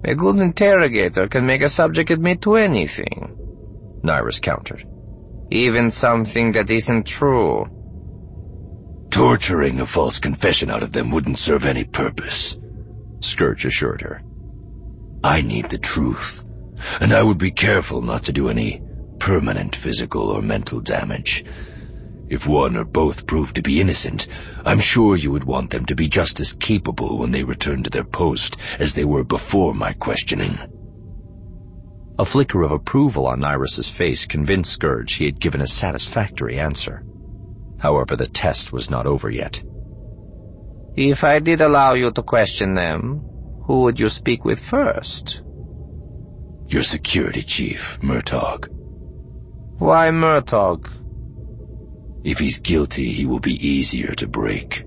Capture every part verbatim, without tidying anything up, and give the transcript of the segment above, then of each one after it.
A good interrogator can make a subject admit to anything, Nyrus countered. Even something that isn't true. Torturing a false confession out of them wouldn't serve any purpose, Scourge assured her. I need the truth, and I would be careful not to do any permanent physical or mental damage. If one or both prove to be innocent, I'm sure you would want them to be just as capable when they return to their post as they were before my questioning. A flicker of approval on Nyrus's face convinced Scourge he had given a satisfactory answer. However, the test was not over yet. If I did allow you to question them, who would you speak with first? Your security chief, Murtaugh. Why Murtaugh? If he's guilty, he will be easier to break.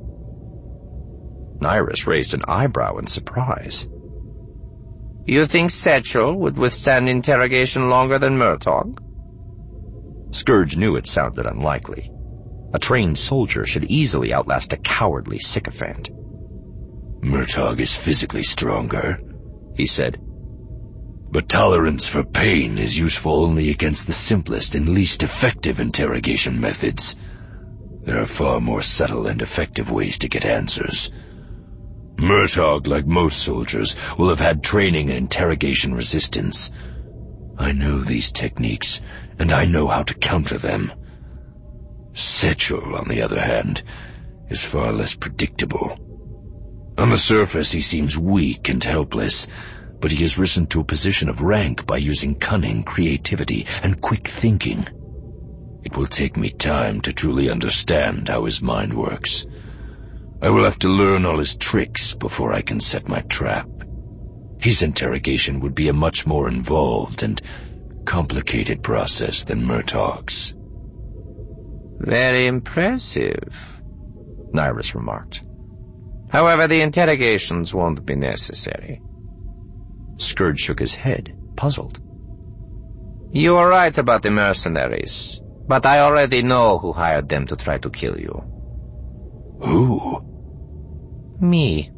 Nyrus raised an eyebrow in surprise. You think Satchel would withstand interrogation longer than Murtaugh? Scourge knew it sounded unlikely. A trained soldier should easily outlast a cowardly sycophant. Murtaugh is physically stronger, he said. But tolerance for pain is useful only against the simplest and least effective interrogation methods. There are far more subtle and effective ways to get answers. Murtaugh, like most soldiers, will have had training in interrogation resistance. I know these techniques, and I know how to counter them. Satchel, on the other hand, is far less predictable. On the surface, he seems weak and helpless, but he has risen to a position of rank by using cunning, creativity, and quick thinking. It will take me time to truly understand how his mind works. I will have to learn all his tricks before I can set my trap. His interrogation would be a much more involved and complicated process than Murtaugh's. Very impressive, Nyrus remarked. However, the interrogations won't be necessary. Scourge shook his head, puzzled. You are right about the mercenaries, but I already know who hired them to try to kill you. Who? Me.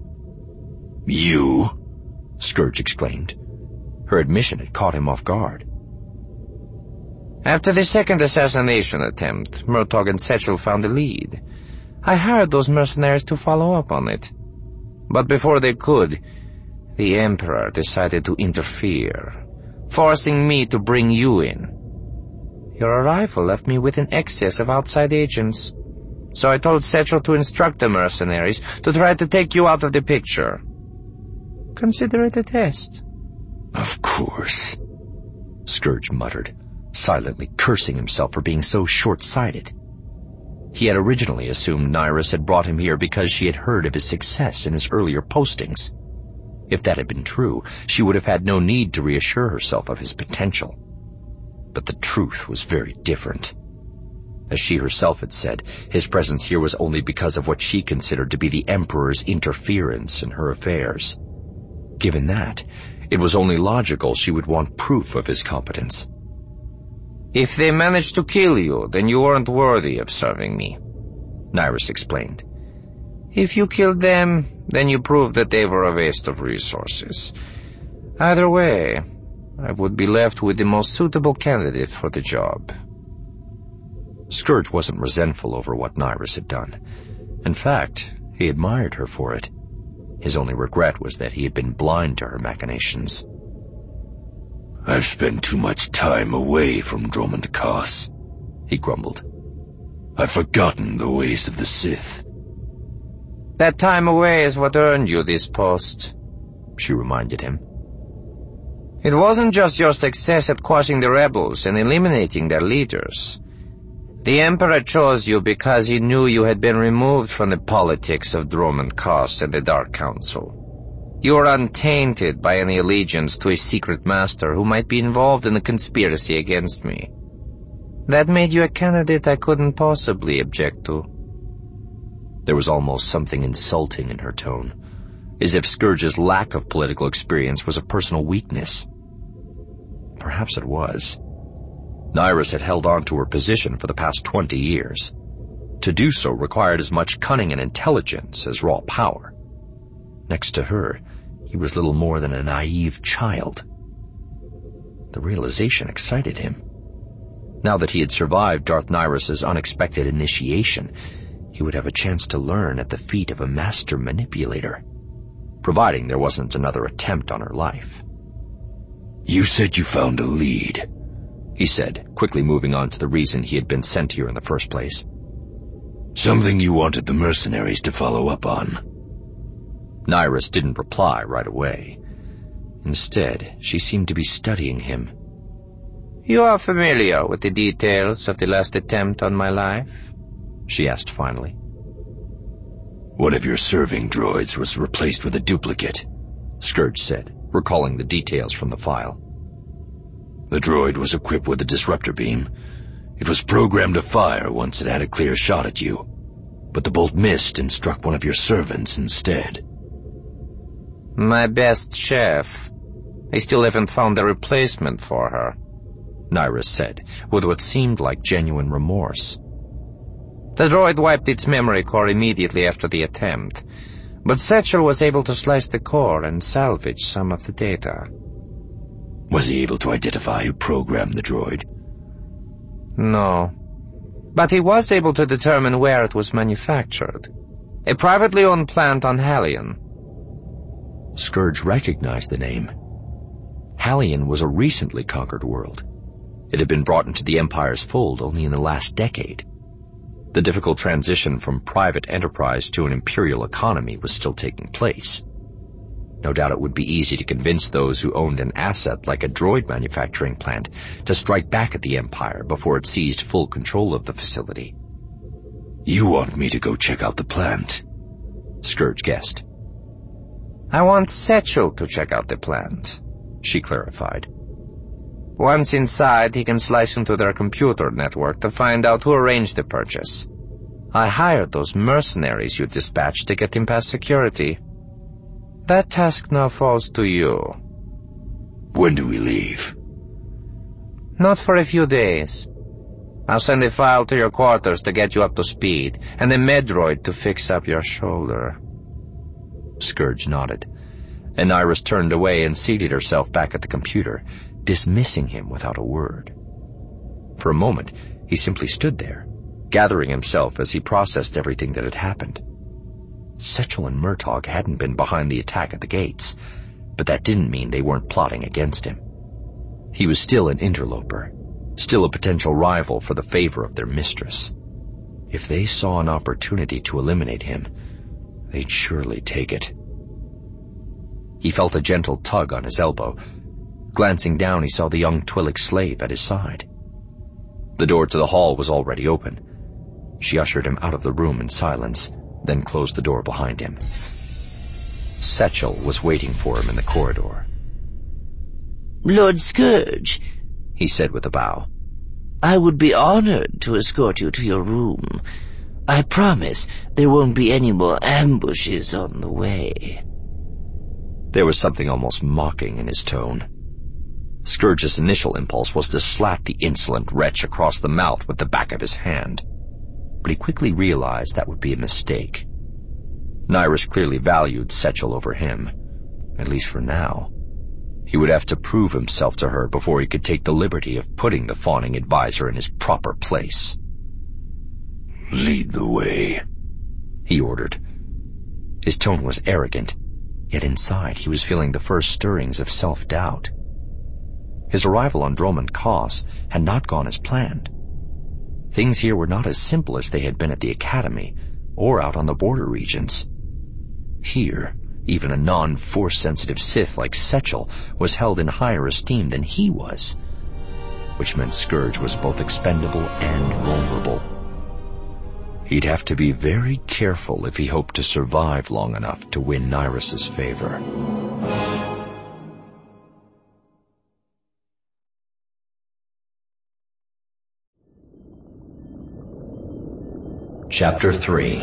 You? Scourge exclaimed. Her admission had caught him off guard. After the second assassination attempt, Murtaugh and Satchel found a lead. I hired those mercenaries to follow up on it. But before they could, the Emperor decided to interfere, forcing me to bring you in. Your arrival left me with an excess of outside agents, so I told Satchel to instruct the mercenaries to try to take you out of the picture. Consider it a test. Of course, Scourge muttered, silently cursing himself for being so short-sighted. He had originally assumed Nyrus had brought him here because she had heard of his success in his earlier postings. If that had been true, she would have had no need to reassure herself of his potential. But the truth was very different. As she herself had said, his presence here was only because of what she considered to be the Emperor's interference in her affairs. Given that, it was only logical she would want proof of his competence. If they managed to kill you, then you weren't worthy of serving me, Nyrus explained. If you killed them, then you proved that they were a waste of resources. Either way, I would be left with the most suitable candidate for the job. Scourge wasn't resentful over what Nyrus had done. In fact, he admired her for it. His only regret was that he had been blind to her machinations. I've spent too much time away from Dromund Kaas, he grumbled. I've forgotten the ways of the Sith. That time away is what earned you this post, she reminded him. It wasn't just your success at quashing the rebels and eliminating their leaders. The Emperor chose you because he knew you had been removed from the politics of Dromund Kaas and the Dark Council. You are untainted by any allegiance to a secret master who might be involved in a conspiracy against me. That made you a candidate I couldn't possibly object to. There was almost something insulting in her tone, as if Scourge's lack of political experience was a personal weakness. Perhaps it was. Nyrus had held on to her position for the past twenty years. To do so required as much cunning and intelligence as raw power. Next to her, He was little more than a naive child. The realization excited him. Now that he had survived Darth Nyrus's unexpected initiation, he would have a chance to learn at the feet of a master manipulator, providing there wasn't another attempt on her life. "You said you found a lead," he said, quickly moving on to the reason he had been sent here in the first place. "Something you wanted the mercenaries to follow up on." Nyrus didn't reply right away. Instead, she seemed to be studying him. "You are familiar with the details of the last attempt on my life?" she asked finally. "One of your serving droids was replaced with a duplicate," Scourge said, recalling the details from the file. "The droid was equipped with a disruptor beam. It was programmed to fire once it had a clear shot at you, but the bolt missed and struck one of your servants instead." "My best chef. I still haven't found a replacement for her," Nyrus said, with what seemed like genuine remorse. "The droid wiped its memory core immediately after the attempt, but Satchel was able to slice the core and salvage some of the data." "Was he able to identify who programmed the droid?" "No, but he was able to determine where it was manufactured. A privately owned plant on Halion." Scourge recognized the name. Halion was a recently conquered world. It had been brought into the Empire's fold only in the last decade. The difficult transition from private enterprise to an imperial economy was still taking place. No doubt it would be easy to convince those who owned an asset like a droid manufacturing plant to strike back at the Empire before it seized full control of the facility. "You want me to go check out the plant?" Scourge guessed. "I want Satchel to check out the plant," she clarified. "Once inside, he can slice into their computer network to find out who arranged the purchase. I hired those mercenaries you dispatched to get him past security. That task now falls to you." "When do we leave?" "Not for a few days. I'll send a file to your quarters to get you up to speed, and a medroid to fix up your shoulder." Scourge nodded, and Nyrus turned away and seated herself back at the computer, dismissing him without a word. For a moment, he simply stood there, gathering himself as he processed everything that had happened. Setchel and Murtaugh hadn't been behind the attack at the gates, but that didn't mean they weren't plotting against him. He was still an interloper, still a potential rival for the favor of their mistress. If they saw an opportunity to eliminate him, they'd surely take it. He felt a gentle tug on his elbow. Glancing down, he saw the young Twi'lek slave at his side. The door to the hall was already open. She ushered him out of the room in silence, then closed the door behind him. Satchel was waiting for him in the corridor. "Lord Scourge," he said with a bow, "I would be honored to escort you to your room. I promise there won't be any more ambushes on the way." There was something almost mocking in his tone. Scourge's initial impulse was to slap the insolent wretch across the mouth with the back of his hand, but he quickly realized that would be a mistake. Nyrus clearly valued Setchel over him, at least for now. He would have to prove himself to her before he could take the liberty of putting the fawning advisor in his proper place. "Lead the way," he ordered. His tone was arrogant, yet inside he was feeling the first stirrings of self-doubt. His arrival on Dromund Kaas had not gone as planned. Things here were not as simple as they had been at the Academy or out on the border regions. Here, even a non-force-sensitive Sith like Setchel was held in higher esteem than he was, which meant Scourge was both expendable and vulnerable. He'd have to be very careful if he hoped to survive long enough to win Nyrus's favor. Chapter three.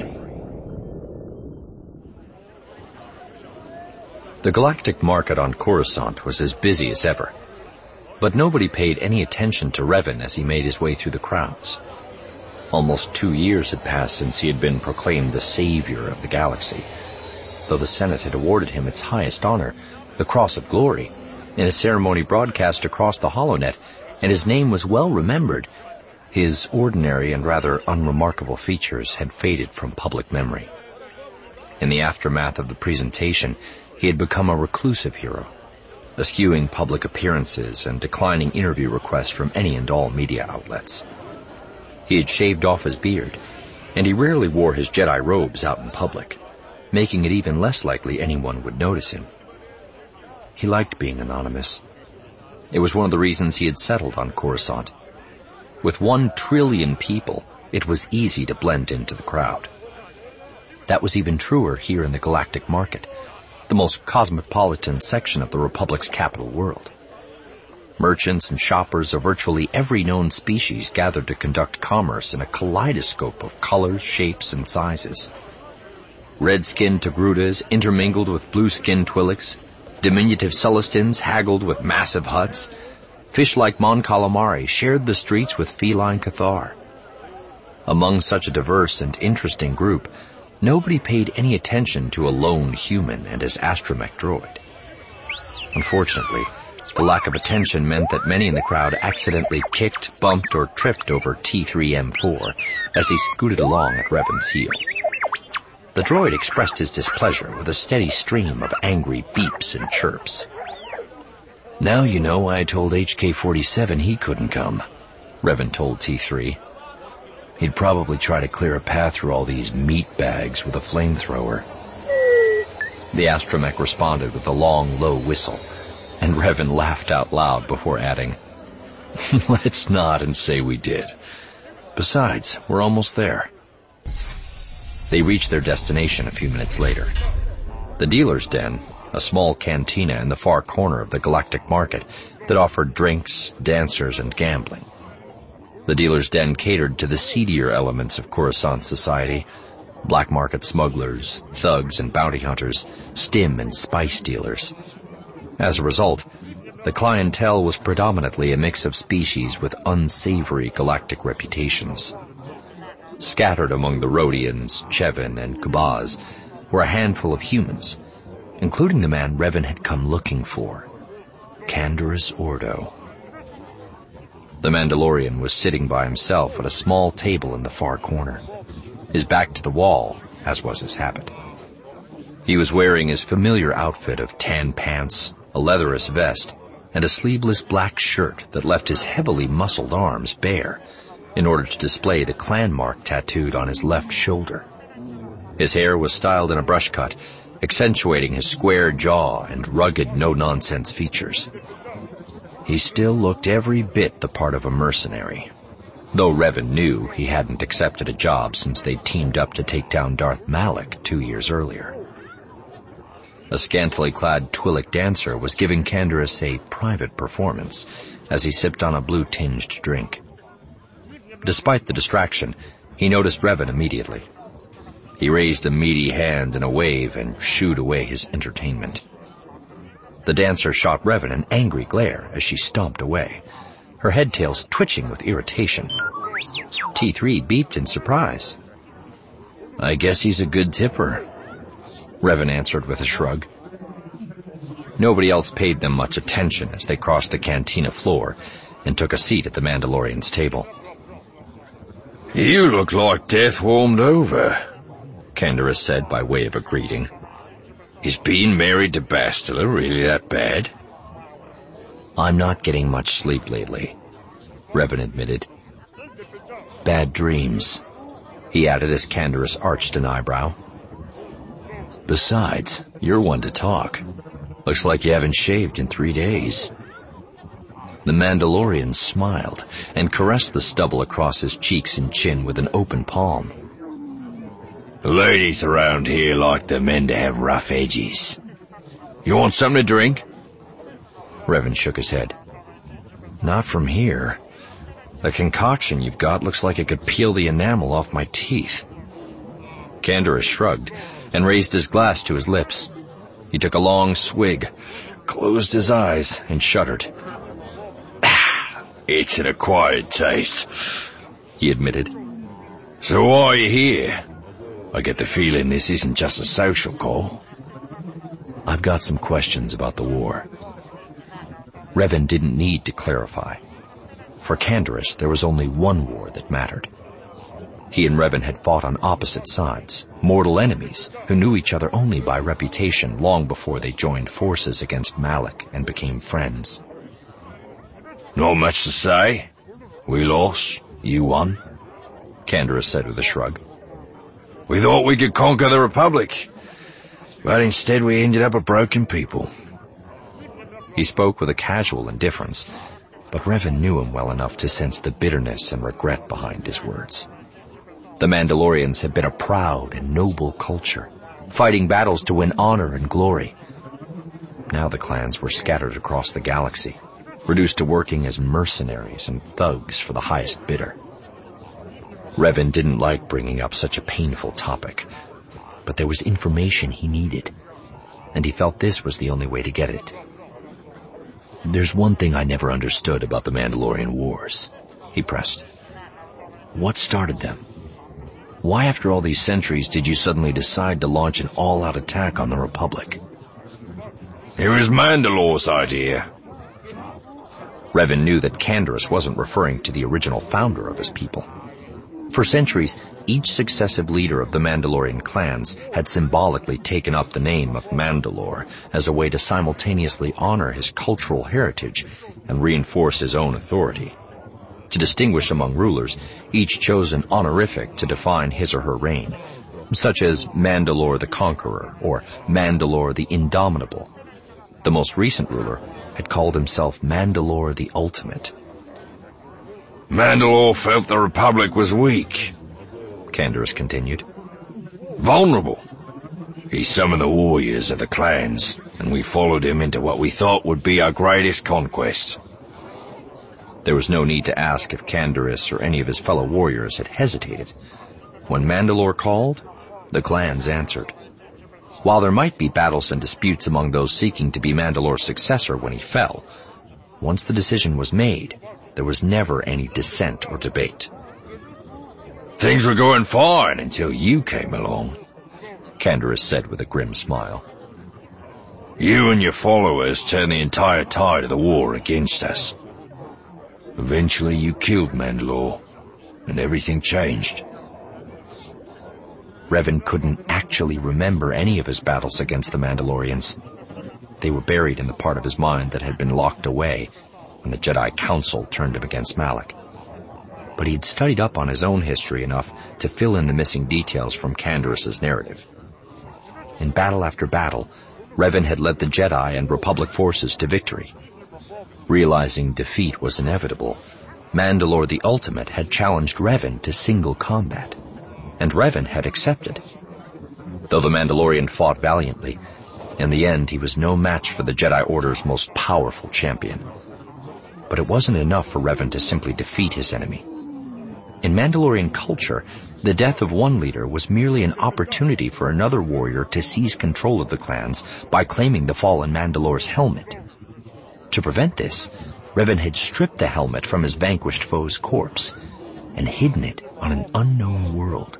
The galactic market on Coruscant was as busy as ever, but nobody paid any attention to Revan as he made his way through the crowds. Almost two years had passed since he had been proclaimed the savior of the galaxy, though the Senate had awarded him its highest honor, the Cross of Glory, in a ceremony broadcast across the HoloNet, and his name was well remembered, his ordinary and rather unremarkable features had faded from public memory. In the aftermath of the presentation, he had become a reclusive hero, eschewing public appearances and declining interview requests from any and all media outlets. He had shaved off his beard, and he rarely wore his Jedi robes out in public, making it even less likely anyone would notice him. He liked being anonymous. It was one of the reasons he had settled on Coruscant. With one trillion people, it was easy to blend into the crowd. That was even truer here in the Galactic Market, the most cosmopolitan section of the Republic's capital world. Merchants and shoppers of virtually every known species gathered to conduct commerce in a kaleidoscope of colors, shapes, and sizes. Red-skinned Togrutas intermingled with blue-skinned Twi'leks, diminutive Celestins haggled with massive Hutts, fish-like Mon Calamari shared the streets with feline Cathar. Among such a diverse and interesting group, nobody paid any attention to a lone human and his astromech droid. Unfortunately, the lack of attention meant that many in the crowd accidentally kicked, bumped, or tripped over T three M four as he scooted along at Revan's heel. The droid expressed his displeasure with a steady stream of angry beeps and chirps. "Now you know why I told H K forty-seven he couldn't come," Revan told T three. "He'd probably try to clear a path through all these meat bags with a flamethrower." The astromech responded with a long, low whistle, and Revan laughed out loud before adding, "Let's nod and say we did. Besides, we're almost there." They reached their destination a few minutes later. The dealer's den, a small cantina in the far corner of the Galactic Market that offered drinks, dancers, and gambling. The dealer's den catered to the seedier elements of Coruscant society: black market smugglers, thugs and bounty hunters, stim and spice dealers. As a result, the clientele was predominantly a mix of species with unsavory galactic reputations. Scattered among the Rhodians, Chevin, and Kubaz were a handful of humans, including the man Revan had come looking for, Canderous Ordo. The Mandalorian was sitting by himself at a small table in the far corner, his back to the wall, as was his habit. He was wearing his familiar outfit of tan pants, a leatherous vest, and a sleeveless black shirt that left his heavily muscled arms bare, in order to display the clan mark tattooed on his left shoulder. His hair was styled in a brush cut, accentuating his square jaw and rugged, no-nonsense features. He still looked every bit the part of a mercenary, though Revan knew he hadn't accepted a job since they'd teamed up to take down Darth Malak two years earlier. A scantily clad Twi'lek dancer was giving Canderous a private performance as he sipped on a blue-tinged drink. Despite the distraction, he noticed Revan immediately. He raised a meaty hand in a wave and shooed away his entertainment. The dancer shot Revan an angry glare as she stomped away, her head tails twitching with irritation. T three beeped in surprise. "I guess he's a good tipper," Revan answered with a shrug. Nobody else paid them much attention as they crossed the cantina floor and took a seat at the Mandalorian's table. "You look like death warmed over," Canderous said by way of a greeting. "Is being married to Bastila really that bad?" "I'm not getting much sleep lately," Revan admitted. "Bad dreams," he added as Canderous arched an eyebrow. "Besides, you're one to talk. Looks like you haven't shaved in three days." The Mandalorian smiled and caressed the stubble across his cheeks and chin with an open palm. "The ladies around here like the men to have rough edges. You want something to drink?" Revan shook his head. "Not from here. The concoction you've got looks like it could peel the enamel off my teeth." Canderous shrugged and raised his glass to his lips. He took a long swig, closed his eyes, and shuddered. "It's an acquired taste," he admitted. "So why are you here? I get the feeling this isn't just a social call." I've got some questions about the war. Revan didn't need to clarify. For Canderous, there was only one war that mattered. He and Revan had fought on opposite sides, mortal enemies who knew each other only by reputation long before they joined forces against Malak and became friends. Not much to say. We lost, you won, Canderous said with a shrug. We thought we could conquer the Republic, but instead we ended up a broken people. He spoke with a casual indifference, but Revan knew him well enough to sense the bitterness and regret behind his words. The Mandalorians had been a proud and noble culture, fighting battles to win honor and glory. Now the clans were scattered across the galaxy, reduced to working as mercenaries and thugs for the highest bidder. Revan didn't like bringing up such a painful topic, but there was information he needed, and he felt this was the only way to get it. There's one thing I never understood about the Mandalorian Wars, he pressed. What started them? Why, after all these centuries, did you suddenly decide to launch an all-out attack on the Republic? It was Mandalore's idea. Revan knew that Canderous wasn't referring to the original founder of his people. For centuries, each successive leader of the Mandalorian clans had symbolically taken up the name of Mandalore as a way to simultaneously honor his cultural heritage and reinforce his own authority. To distinguish among rulers, each chose an honorific to define his or her reign, such as Mandalore the Conqueror or Mandalore the Indomitable. The most recent ruler had called himself Mandalore the Ultimate. Mandalore felt the Republic was weak, Canderous continued. Vulnerable. He summoned the warriors of the clans, and we followed him into what we thought would be our greatest conquest. There was no need to ask if Canderous or any of his fellow warriors had hesitated. When Mandalore called, the clans answered. While there might be battles and disputes among those seeking to be Mandalore's successor when he fell, once the decision was made, there was never any dissent or debate. Things were going fine until you came along, Canderous said with a grim smile. You and your followers turned the entire tide of the war against us. Eventually you killed Mandalore, and everything changed. Revan couldn't actually remember any of his battles against the Mandalorians. They were buried in the part of his mind that had been locked away when the Jedi Council turned him against Malak. But he'd studied up on his own history enough to fill in the missing details from Canderous's narrative. In battle after battle, Revan had led the Jedi and Republic forces to victory. Realizing defeat was inevitable, Mandalore the Ultimate had challenged Revan to single combat, and Revan had accepted. Though the Mandalorian fought valiantly, in the end he was no match for the Jedi Order's most powerful champion. But it wasn't enough for Revan to simply defeat his enemy. In Mandalorian culture, the death of one leader was merely an opportunity for another warrior to seize control of the clans by claiming the fallen Mandalore's helmet. To prevent this, Revan had stripped the helmet from his vanquished foe's corpse and hidden it on an unknown world.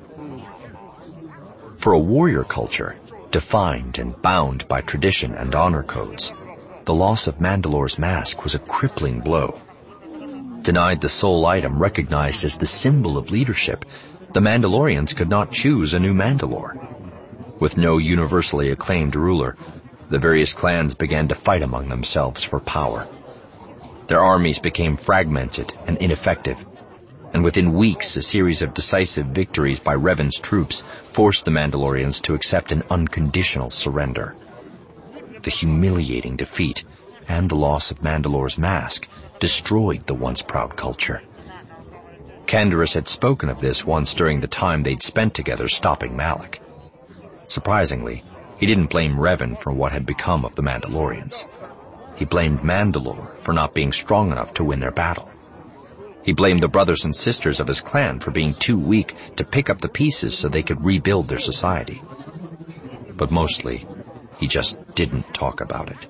For a warrior culture, defined and bound by tradition and honor codes, the loss of Mandalore's mask was a crippling blow. Denied the sole item recognized as the symbol of leadership, the Mandalorians could not choose a new Mandalore. With no universally acclaimed ruler, the various clans began to fight among themselves for power. Their armies became fragmented and ineffective, and within weeks a series of decisive victories by Revan's troops forced the Mandalorians to accept an unconditional surrender. The humiliating defeat and the loss of Mandalore's mask destroyed the once proud culture. Canderous had spoken of this once during the time they'd spent together stopping Malak. Surprisingly, he didn't blame Revan for what had become of the Mandalorians. He blamed Mandalore for not being strong enough to win their battle. He blamed the brothers and sisters of his clan for being too weak to pick up the pieces so they could rebuild their society. But mostly, he just didn't talk about it.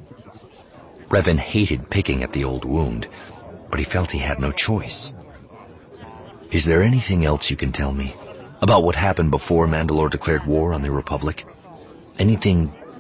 Revan hated picking at the old wound, but he felt he had no choice. Is there anything else you can tell me about what happened before Mandalore declared war on the Republic? Anything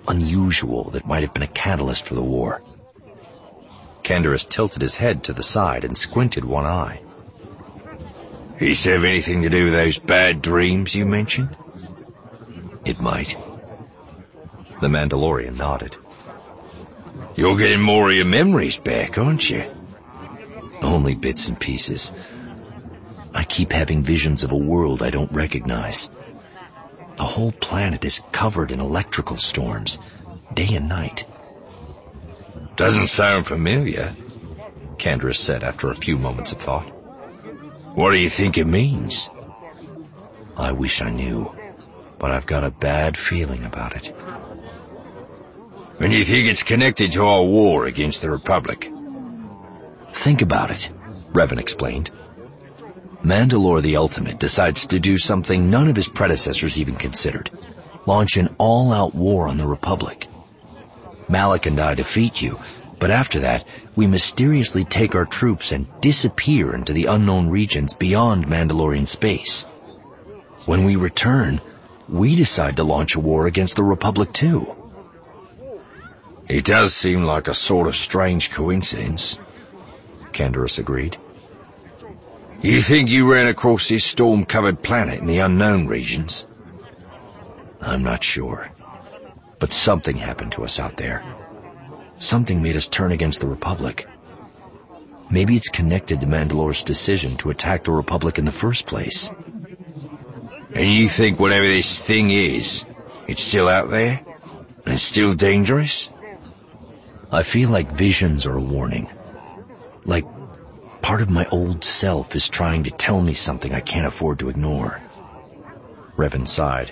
unusual that might have been a catalyst for the war. Canderous tilted his head to the side and squinted one eye. Does it have anything to do with those bad dreams you mentioned? It might. The Mandalorian nodded. You're getting more of your memories back, aren't you? Only bits and pieces. I keep having visions of a world I don't recognize. The whole planet is covered in electrical storms, day and night. Doesn't sound familiar, Canderous said after a few moments of thought. What do you think it means? I wish I knew, but I've got a bad feeling about it. And you think it's connected to our war against the Republic? Think about it, Revan explained. Mandalore the Ultimate decides to do something none of his predecessors even considered. Launch an all-out war on the Republic. Malak and I defeat you, but after that, we mysteriously take our troops and disappear into the unknown regions beyond Mandalorian space. When we return, we decide to launch a war against the Republic too. It does seem like a sort of strange coincidence, Canderous agreed. You think you ran across this storm-covered planet in the unknown regions? I'm not sure. But something happened to us out there. Something made us turn against the Republic. Maybe it's connected to Mandalore's decision to attack the Republic in the first place. And you think whatever this thing is, it's still out there? And it's still dangerous? I feel like visions are a warning. Like part of my old self is trying to tell me something I can't afford to ignore. Revan sighed.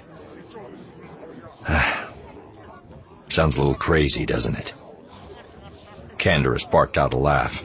Sounds a little crazy, doesn't it? Canderous barked out a laugh.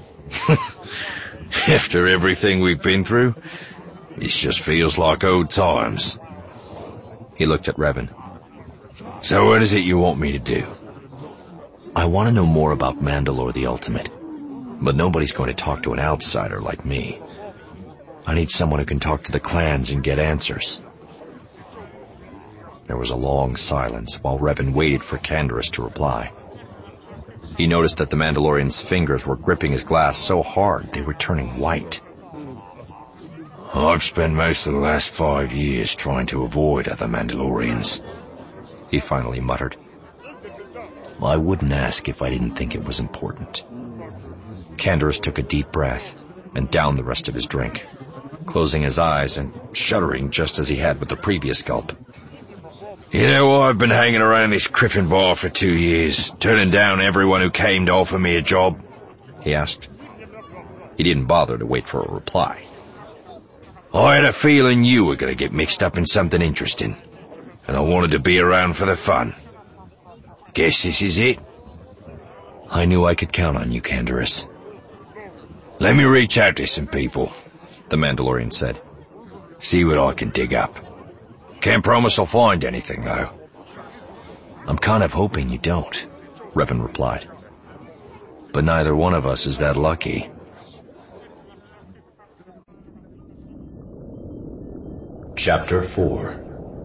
After everything we've been through, this just feels like old times. He looked at Revan. So what is it you want me to do? I want to know more about Mandalore the Ultimate. But nobody's going to talk to an outsider like me. I need someone who can talk to the clans and get answers. There was a long silence while Revan waited for Canderous to reply. He noticed that the Mandalorian's fingers were gripping his glass so hard they were turning white. I've spent most of the last five years trying to avoid other Mandalorians, he finally muttered. Well, I wouldn't ask if I didn't think it was important. Canderous took a deep breath and downed the rest of his drink, closing his eyes and shuddering just as he had with the previous gulp. You know, I've been hanging around this Crippen bar for two years, turning down everyone who came to offer me a job, he asked. He didn't bother to wait for a reply. I had a feeling you were going to get mixed up in something interesting, and I wanted to be around for the fun. Guess this is it? I knew I could count on you, Canderous. Let me reach out to some people, the Mandalorian said. See what I can dig up. Can't promise I'll find anything, though. I'm kind of hoping you don't, Revan replied. But neither one of us is that lucky. Chapter four.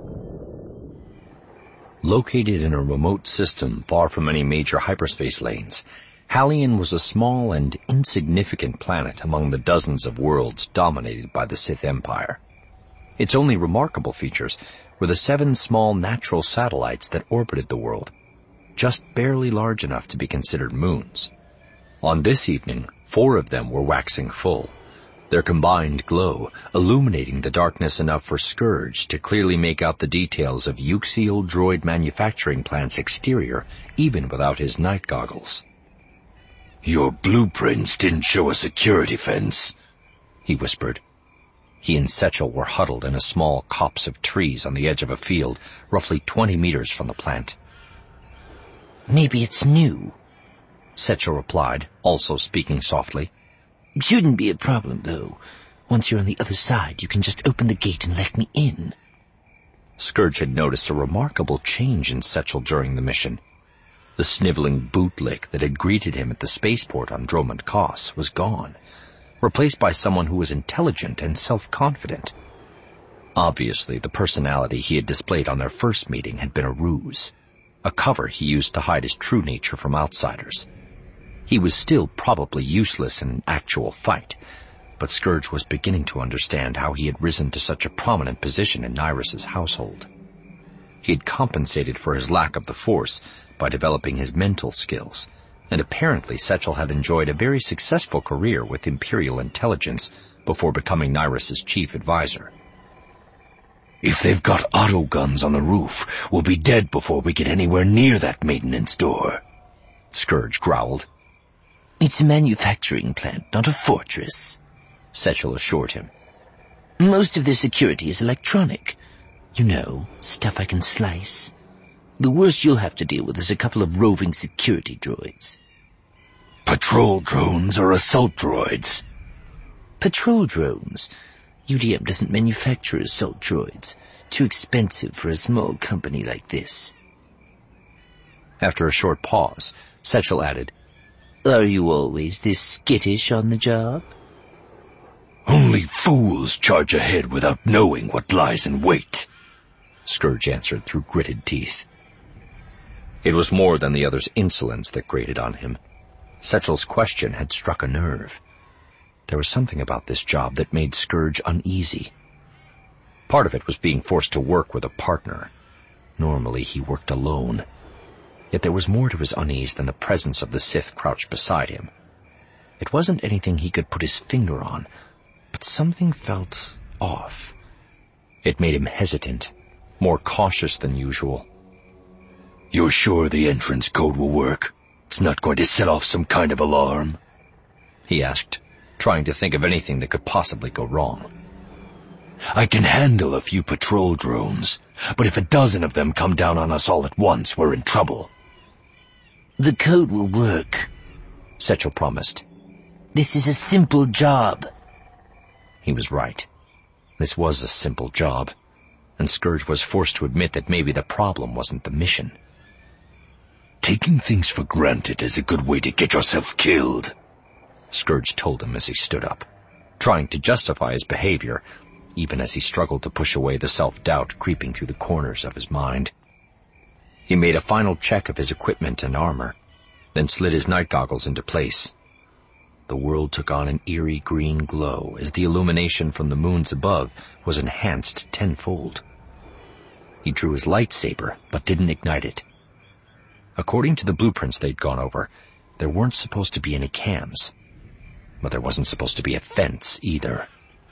Located in a remote system far from any major hyperspace lanes, Halion was a small and insignificant planet among the dozens of worlds dominated by the Sith Empire. Its only remarkable features were the seven small natural satellites that orbited the world, just barely large enough to be considered moons. On this evening, four of them were waxing full, their combined glow illuminating the darkness enough for Scourge to clearly make out the details of Uxial droid manufacturing plant's exterior, even without his night goggles. Your blueprints didn't show a security fence, he whispered. He and Setchel were huddled in a small copse of trees on the edge of a field, roughly twenty meters from the plant. Maybe it's new, Setchel replied, also speaking softly. Shouldn't be a problem, though. Once you're on the other side, you can just open the gate and let me in. Scourge had noticed a remarkable change in Setchel during the mission. The sniveling bootlick that had greeted him at the spaceport on Dromund Kaas was gone, replaced by someone who was intelligent and self-confident. Obviously, the personality he had displayed on their first meeting had been a ruse. a cover he used to hide his true nature from outsiders. He was still probably useless in an actual fight, but Scourge was beginning to understand how he had risen to such a prominent position in Nyrus's household. He had compensated for his lack of the Force by developing his mental skills, and apparently Setchel had enjoyed a very successful career with Imperial intelligence before becoming Nyrus's chief advisor. If they've got auto guns on the roof, we'll be dead before we get anywhere near that maintenance door, Scourge growled. It's a manufacturing plant, not a fortress, Setchel assured him. Most of their security is electronic. You know, stuff I can slice. The worst you'll have to deal with is a couple of roving security droids. Patrol drones or assault droids? Patrol drones. U D M doesn't manufacture assault droids. Too expensive for a small company like this. After a short pause, Setchel added, Are you always this skittish on the job? Only fools charge ahead without knowing what lies in wait, Scourge answered through gritted teeth. It was more than the other's insolence that grated on him. Setchel's question had struck a nerve. There was something about this job that made Scourge uneasy. Part of it was being forced to work with a partner. Normally he worked alone. Yet there was more to his unease than the presence of the Sith crouched beside him. It wasn't anything he could put his finger on, but something felt off. It made him hesitant, more cautious than usual. You're sure the entrance code will work? It's not going to set off some kind of alarm? He asked, trying to think of anything that could possibly go wrong. I can handle a few patrol drones, but if a dozen of them come down on us all at once, we're in trouble. The code will work, Setchel promised. This is a simple job. He was right. This was a simple job, and Scourge was forced to admit that maybe the problem wasn't the mission. Taking things for granted is a good way to get yourself killed, Scourge told him as he stood up, trying to justify his behavior, even as he struggled to push away the self-doubt creeping through the corners of his mind. He made a final check of his equipment and armor, then slid his night goggles into place. The world took on an eerie green glow as the illumination from the moons above was enhanced tenfold. He drew his lightsaber, but didn't ignite it. According to the blueprints they'd gone over, there weren't supposed to be any cams, but there wasn't supposed to be a fence either.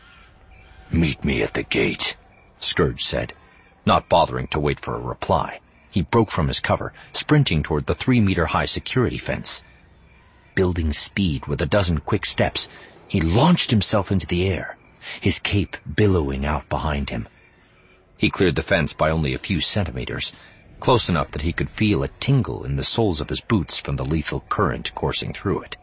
Meet me at the gate, Scourge said, not bothering to wait for a reply. He broke from his cover, sprinting toward the three-meter-high security fence. Building speed with a dozen quick steps, he launched himself into the air, his cape billowing out behind him. He cleared the fence by only a few centimeters, close enough that he could feel a tingle in the soles of his boots from the lethal current coursing through it.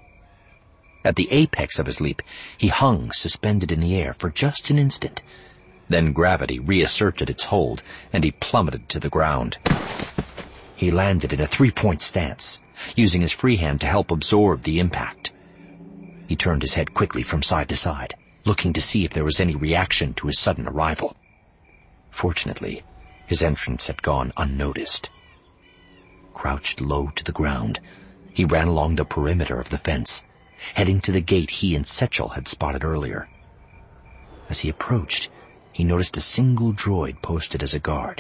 At the apex of his leap, he hung suspended in the air for just an instant. Then gravity reasserted its hold, and he plummeted to the ground. He landed in a three-point stance, using his free hand to help absorb the impact. He turned his head quickly from side to side, looking to see if there was any reaction to his sudden arrival. Fortunately, his entrance had gone unnoticed. Crouched low to the ground, he ran along the perimeter of the fence, heading to the gate he and Setchel had spotted earlier. As he approached, he noticed a single droid posted as a guard.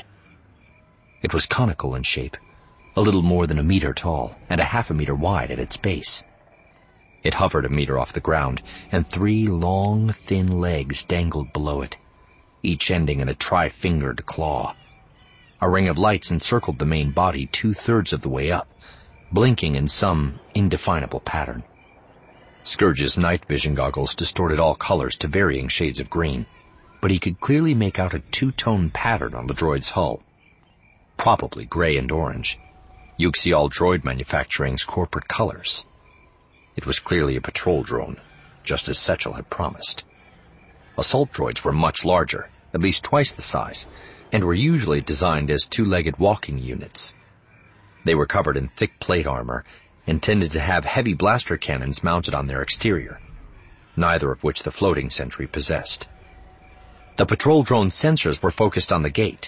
It was conical in shape, a little more than a meter tall and a half a meter wide at its base. It hovered a meter off the ground, and three long, thin legs dangled below it, each ending in a tri-fingered claw. A ring of lights encircled the main body two-thirds of the way up, blinking in some indefinable pattern. Scourge's night vision goggles distorted all colors to varying shades of green, but he could clearly make out a two-tone pattern on the droid's hull. Probably gray and orange, Uxial Droid Manufacturing's corporate colors. It was clearly a patrol drone, just as Setchel had promised. Assault droids were much larger, at least twice the size, and were usually designed as two-legged walking units. They were covered in thick plate armor, intended to have heavy blaster cannons mounted on their exterior, neither of which the floating sentry possessed. The patrol drone's sensors were focused on the gate,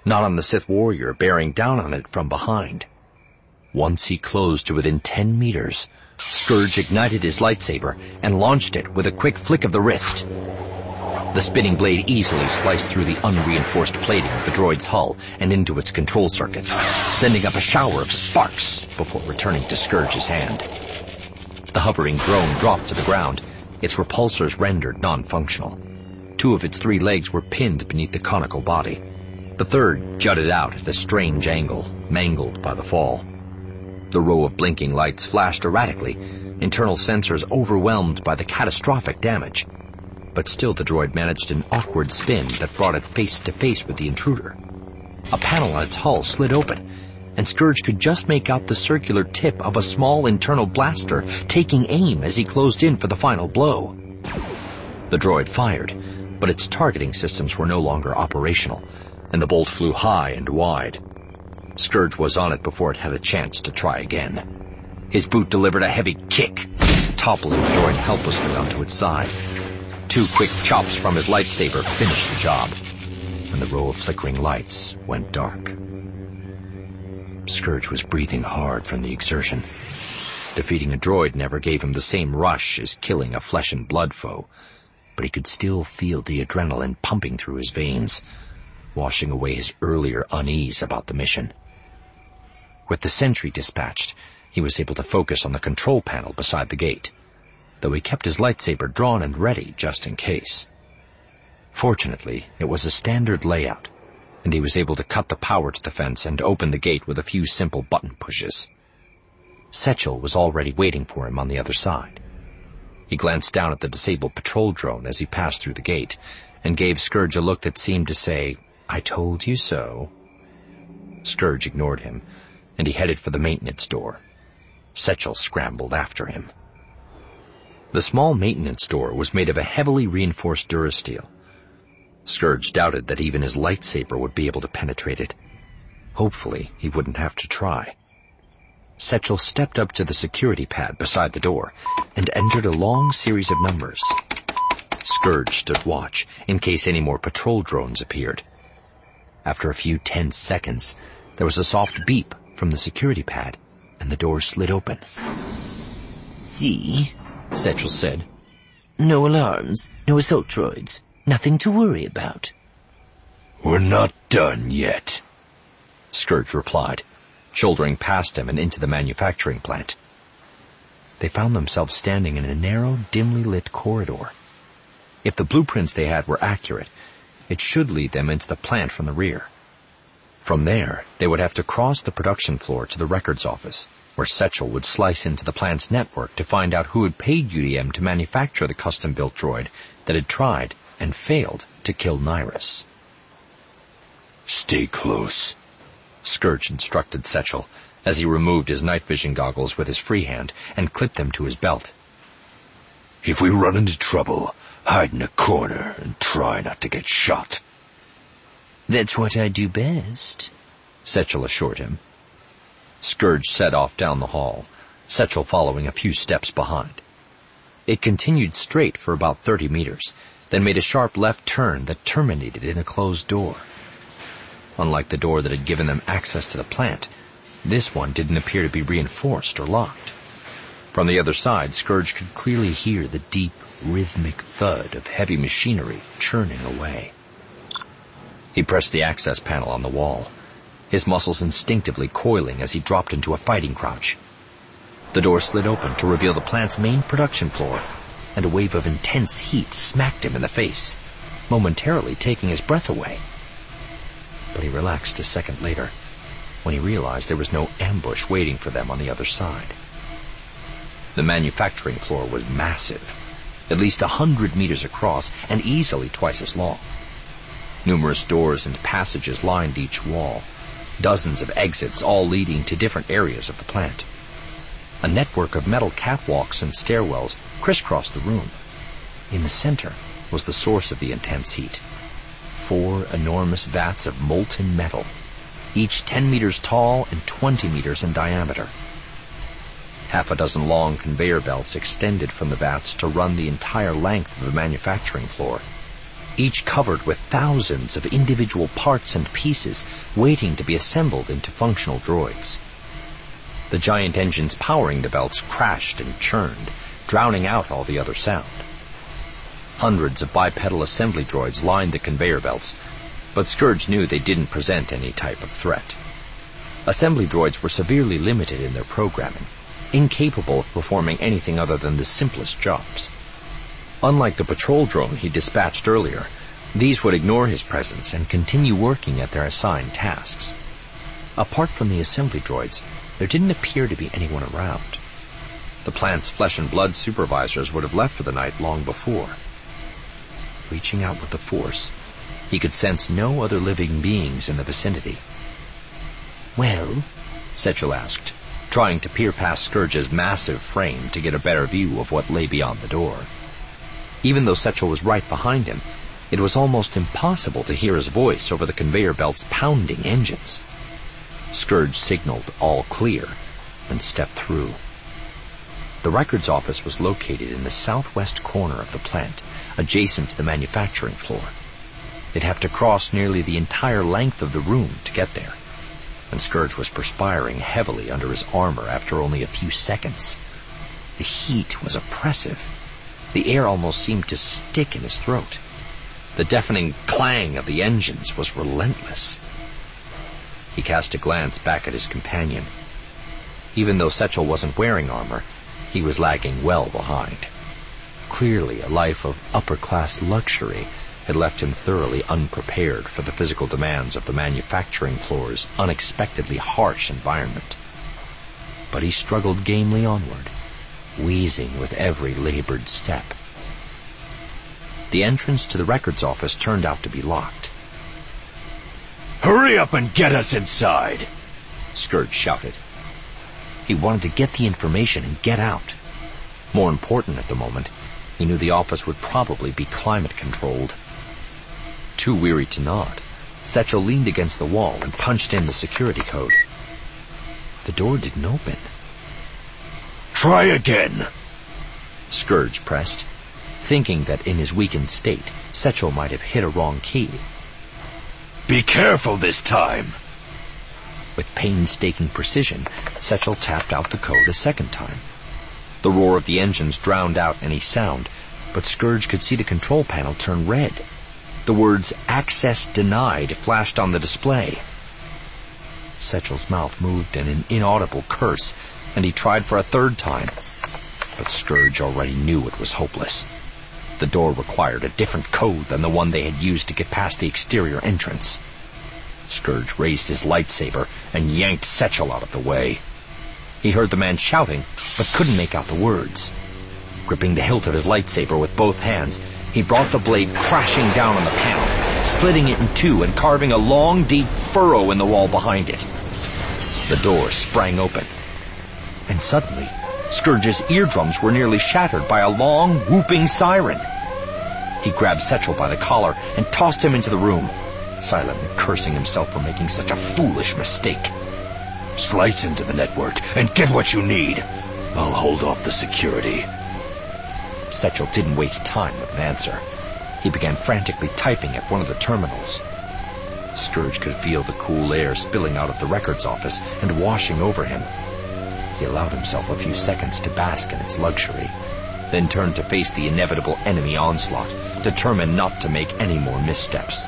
not on the Sith warrior bearing down on it from behind. Once he closed to within ten meters, Scourge ignited his lightsaber and launched it with a quick flick of the wrist. The spinning blade easily sliced through the unreinforced plating of the droid's hull and into its control circuits, sending up a shower of sparks before returning to Scourge's hand. The hovering drone dropped to the ground, its repulsors rendered non-functional. Two of its three legs were pinned beneath the conical body. The third jutted out at a strange angle, mangled by the fall. The row of blinking lights flashed erratically, internal sensors overwhelmed by the catastrophic damage. But still the droid managed an awkward spin that brought it face to face with the intruder. A panel on its hull slid open, and Scourge could just make out the circular tip of a small internal blaster taking aim as he closed in for the final blow. The droid fired, but its targeting systems were no longer operational, and the bolt flew high and wide. Scourge was on it before it had a chance to try again. His boot delivered a heavy kick, toppling the droid helplessly onto its side. Two quick chops from his lightsaber finished the job, and the row of flickering lights went dark. Scourge was breathing hard from the exertion. Defeating a droid never gave him the same rush as killing a flesh and blood foe, but he could still feel the adrenaline pumping through his veins, washing away his earlier unease about the mission. With the sentry dispatched, he was able to focus on the control panel beside the gate, though he kept his lightsaber drawn and ready just in case. Fortunately, it was a standard layout, and he was able to cut the power to the fence and open the gate with a few simple button pushes. Setchel was already waiting for him on the other side. He glanced down at the disabled patrol drone as he passed through the gate, and gave Scourge a look that seemed to say, "I told you so." Scourge ignored him, and he headed for the maintenance door. Setchel scrambled after him. The small maintenance door was made of a heavily reinforced durasteel. Scourge doubted that even his lightsaber would be able to penetrate it. Hopefully, he wouldn't have to try. Setchel stepped up to the security pad beside the door and entered a long series of numbers. Scourge stood watch in case any more patrol drones appeared. After a few tense seconds, there was a soft beep from the security pad, and the door slid open. "See?" Setchel said. "No alarms, no assault droids, nothing to worry about." "We're not done yet," Scourge replied, shouldering past him and into the manufacturing plant. They found themselves standing in a narrow, dimly lit corridor. If the blueprints they had were accurate, it should lead them into the plant from the rear. From there, they would have to cross the production floor to the records office, where Setchel would slice into the plant's network to find out who had paid U D M to manufacture the custom-built droid that had tried and failed to kill Nyrus. "Stay close," Scourge instructed Setchel as he removed his night vision goggles with his free hand and clipped them to his belt. "If we run into trouble, hide in a corner and try not to get shot." "That's what I do best," Setchel assured him. Scourge set off down the hall, Setchel following a few steps behind. It continued straight for about thirty meters, then made a sharp left turn that terminated in a closed door. Unlike the door that had given them access to the plant, this one didn't appear to be reinforced or locked. From the other side, Scourge could clearly hear the deep, rhythmic thud of heavy machinery churning away. He pressed the access panel on the wall, his muscles instinctively coiling as he dropped into a fighting crouch. The door slid open to reveal the plant's main production floor, and a wave of intense heat smacked him in the face, momentarily taking his breath away. But he relaxed a second later, when he realized there was no ambush waiting for them on the other side. The manufacturing floor was massive, at least a hundred meters across and easily twice as long. Numerous doors and passages lined each wall, dozens of exits all leading to different areas of the plant. A network of metal catwalks and stairwells crisscrossed the room. In the center was the source of the intense heat. Four enormous vats of molten metal, each ten meters tall and twenty meters in diameter. Half a dozen long conveyor belts extended from the vats to run the entire length of the manufacturing floor. each covered with thousands of individual parts and pieces waiting to be assembled into functional droids. The giant engines powering the belts crashed and churned, drowning out all the other sound. Hundreds of bipedal assembly droids lined the conveyor belts, but Scourge knew they didn't present any type of threat. Assembly droids were severely limited in their programming, incapable of performing anything other than the simplest jobs. Unlike the patrol drone he dispatched earlier, these would ignore his presence and continue working at their assigned tasks. Apart from the assembly droids, there didn't appear to be anyone around. The plant's flesh and blood supervisors would have left for the night long before. Reaching out with the Force, he could sense no other living beings in the vicinity. Well? Setchel asked, trying to peer past Scourge's massive frame to get a better view of what lay beyond the door. Even though Setchel was right behind him, it was almost impossible to hear his voice over the conveyor belt's pounding engines. Scourge signaled all clear and stepped through. The records office was located in the southwest corner of the plant, adjacent to the manufacturing floor. They'd have to cross nearly the entire length of the room to get there, and Scourge was perspiring heavily under his armor after only a few seconds. The heat was oppressive. The air almost seemed to stick in his throat. The deafening clang of the engines was relentless. He cast a glance back at his companion. Even though Setchel wasn't wearing armor, he was lagging well behind. Clearly, a life of upper-class luxury had left him thoroughly unprepared for the physical demands of the manufacturing floor's unexpectedly harsh environment. But he struggled gamely onward, wheezing with every labored step. The entrance to the records office turned out to be locked. "Hurry up and get us inside!" Scourge shouted. He wanted to get the information and get out. More important at the moment, he knew the office would probably be climate-controlled. Too weary to nod, Setchel leaned against the wall and punched in the security code. The door didn't open. "Try again," Scourge pressed, thinking that in his weakened state, Setchel might have hit a wrong key. "Be careful this time." With painstaking precision, Setchel tapped out the code a second time. The roar of the engines drowned out any sound, but Scourge could see the control panel turn red. The words "Access Denied" flashed on the display. Setchel's mouth moved in an inaudible curse, and he tried for a third time. But Scourge already knew it was hopeless. The door required a different code than the one they had used to get past the exterior entrance. Scourge raised his lightsaber and yanked Setchel out of the way. He heard the man shouting, but couldn't make out the words. Gripping the hilt of his lightsaber with both hands, he brought the blade crashing down on the panel, splitting it in two and carving a long, deep furrow in the wall behind it. The door sprang open, and suddenly, Scourge's eardrums were nearly shattered by a long, whooping siren. He grabbed Setchel by the collar and tossed him into the room, silently cursing himself for making such a foolish mistake. "Slice into the network and get what you need. I'll hold off the security." Setchel didn't waste time with an answer. He began frantically typing at one of the terminals. Scourge could feel the cool air spilling out of the records office and washing over him. He allowed himself a few seconds to bask in its luxury, then turned to face the inevitable enemy onslaught, determined not to make any more missteps.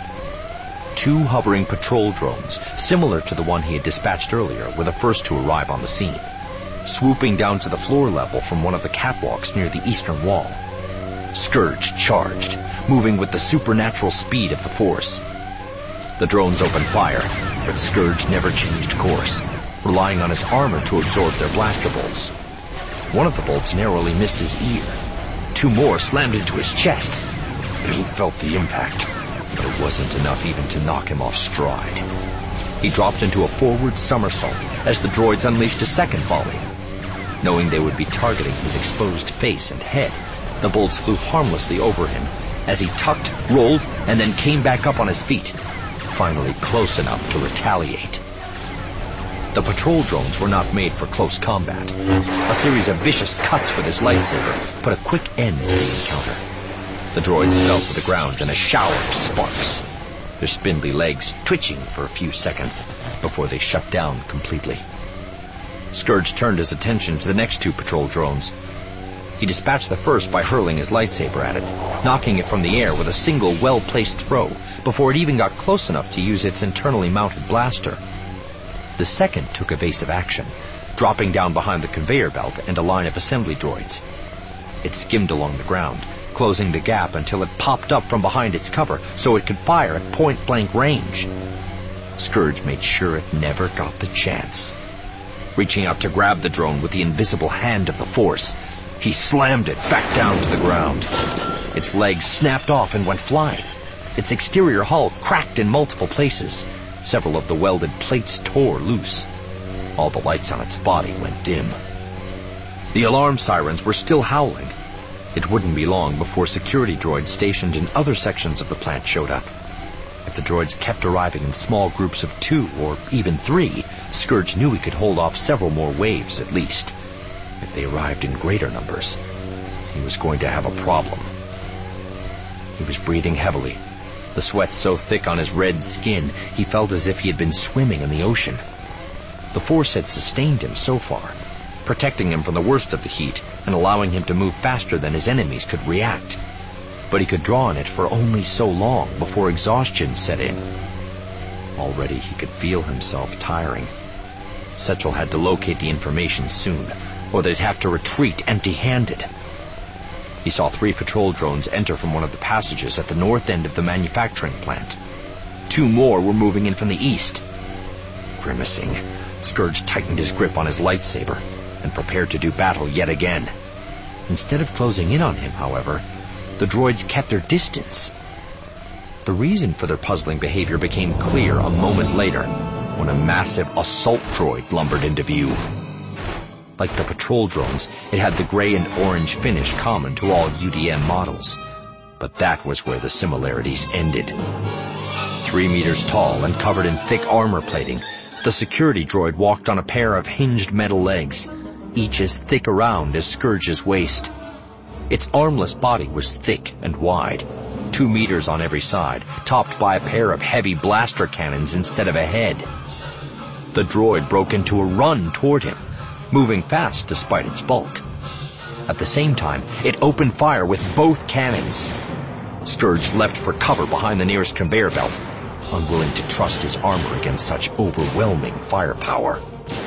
Two hovering patrol drones, similar to the one he had dispatched earlier, were the first to arrive on the scene, swooping down to the floor level from one of the catwalks near the eastern wall. Scourge charged, moving with the supernatural speed of the Force. The drones opened fire, but Scourge never changed course, relying on his armor to absorb their blaster bolts. One of the bolts narrowly missed his ear. Two more slammed into his chest. He felt the impact, but it wasn't enough even to knock him off stride. He dropped into a forward somersault as the droids unleashed a second volley. Knowing they would be targeting his exposed face and head, the bolts flew harmlessly over him as he tucked, rolled, and then came back up on his feet, finally close enough to retaliate. The patrol drones were not made for close combat. A series of vicious cuts with his lightsaber put a quick end to the encounter. The droids fell to the ground in a shower of sparks, their spindly legs twitching for a few seconds before they shut down completely. Scourge turned his attention to the next two patrol drones. He dispatched the first by hurling his lightsaber at it, knocking it from the air with a single well-placed throw before it even got close enough to use its internally mounted blaster. The second took evasive action, dropping down behind the conveyor belt and a line of assembly droids. It skimmed along the ground, closing the gap until it popped up from behind its cover so it could fire at point-blank range. Scourge made sure it never got the chance. Reaching out to grab the drone with the invisible hand of the Force, he slammed it back down to the ground. Its legs snapped off and went flying. Its exterior hull cracked in multiple places. Several of the welded plates tore loose. All the lights on its body went dim. The alarm sirens were still howling. It wouldn't be long before security droids stationed in other sections of the plant showed up. If the droids kept arriving in small groups of two or even three, Scourge knew he could hold off several more waves at least. If they arrived in greater numbers, he was going to have a problem. He was breathing heavily, the sweat so thick on his red skin he felt as if he had been swimming in the ocean. The Force had sustained him so far, protecting him from the worst of the heat and allowing him to move faster than his enemies could react. But he could draw on it for only so long before exhaustion set in. Already he could feel himself tiring. Setchel had to locate the information soon, or they'd have to retreat empty-handed. He saw three patrol drones enter from one of the passages at the north end of the manufacturing plant. Two more were moving in from the east. Grimacing, Scourge tightened his grip on his lightsaber and prepared to do battle yet again. Instead of closing in on him, however, the droids kept their distance. The reason for their puzzling behavior became clear a moment later, when a massive assault droid lumbered into view. Like the patrol drones, it had the gray and orange finish common to all U D M models. But that was where the similarities ended. Three meters tall and covered in thick armor plating, the security droid walked on a pair of hinged metal legs, each as thick around as Scourge's waist. Its armless body was thick and wide, two meters on every side, topped by a pair of heavy blaster cannons instead of a head. The droid broke into a run toward him, moving fast despite its bulk. At the same time, it opened fire with both cannons. Scourge leapt for cover behind the nearest conveyor belt, unwilling to trust his armor against such overwhelming firepower.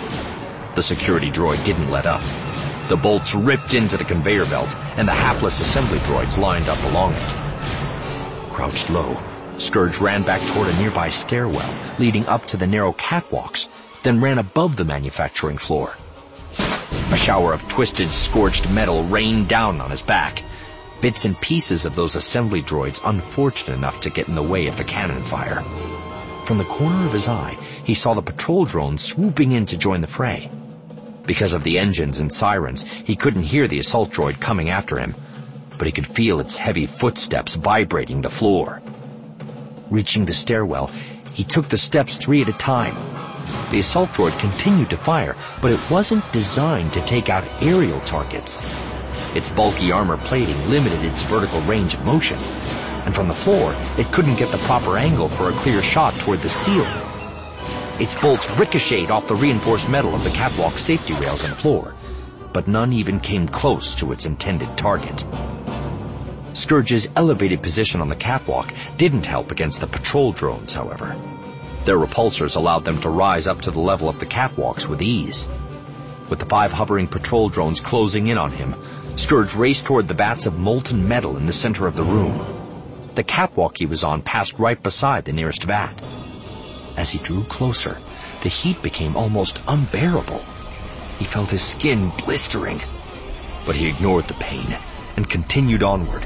The security droid didn't let up. The bolts ripped into the conveyor belt, and the hapless assembly droids lined up along it. Crouched low, Scourge ran back toward a nearby stairwell leading up to the narrow catwalks, then ran above the manufacturing floor. A shower of twisted, scorched metal rained down on his back, bits and pieces of those assembly droids unfortunate enough to get in the way of the cannon fire. From the corner of his eye, he saw the patrol drone swooping in to join the fray. Because of the engines and sirens, he couldn't hear the assault droid coming after him, but he could feel its heavy footsteps vibrating the floor. Reaching the stairwell, he took the steps three at a time. The assault droid continued to fire, but it wasn't designed to take out aerial targets. Its bulky armor plating limited its vertical range of motion, and from the floor, it couldn't get the proper angle for a clear shot toward the ceiling. Its bolts ricocheted off the reinforced metal of the catwalk safety rails and floor, but none even came close to its intended target. Scourge's elevated position on the catwalk didn't help against the patrol drones, however. Their repulsors allowed them to rise up to the level of the catwalks with ease. With the five hovering patrol drones closing in on him, Scourge raced toward the vats of molten metal in the center of the room. The catwalk he was on passed right beside the nearest vat. As he drew closer, the heat became almost unbearable. He felt his skin blistering, but he ignored the pain and continued onward.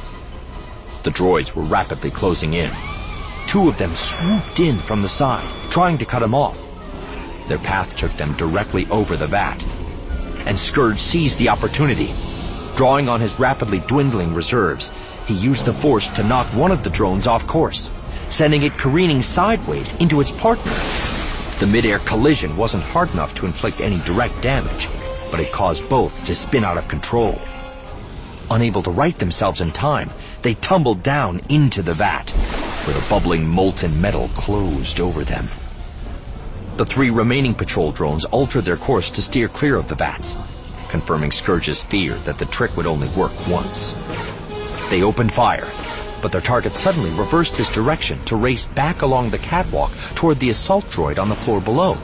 The droids were rapidly closing in. Two of them swooped in from the side, trying to cut him off. Their path took them directly over the vat, and Scourge seized the opportunity. Drawing on his rapidly dwindling reserves, he used the Force to knock one of the drones off course, sending it careening sideways into its partner. The mid-air collision wasn't hard enough to inflict any direct damage, but it caused both to spin out of control. Unable to right themselves in time, they tumbled down into the vat, where the bubbling molten metal closed over them. The three remaining patrol drones altered their course to steer clear of the vats, confirming Scourge's fear that the trick would only work once. They opened fire, but their target suddenly reversed his direction to race back along the catwalk toward the assault droid on the floor below.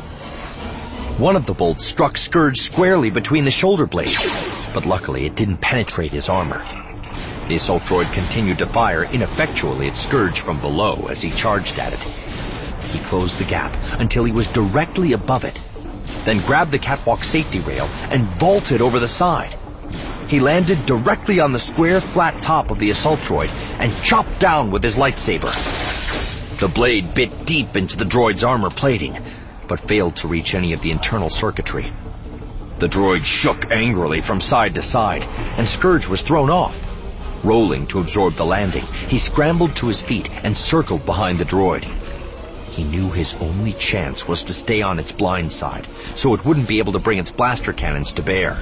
One of the bolts struck Scourge squarely between the shoulder blades, but luckily it didn't penetrate his armor. The assault droid continued to fire ineffectually at Scourge from below as he charged at it. He closed the gap until he was directly above it, then grabbed the catwalk safety rail and vaulted over the side. He landed directly on the square, flat top of the assault droid and chopped down with his lightsaber. The blade bit deep into the droid's armor plating, but failed to reach any of the internal circuitry. The droid shook angrily from side to side, and Scourge was thrown off. Rolling to absorb the landing, he scrambled to his feet and circled behind the droid. He knew his only chance was to stay on its blind side, so it wouldn't be able to bring its blaster cannons to bear.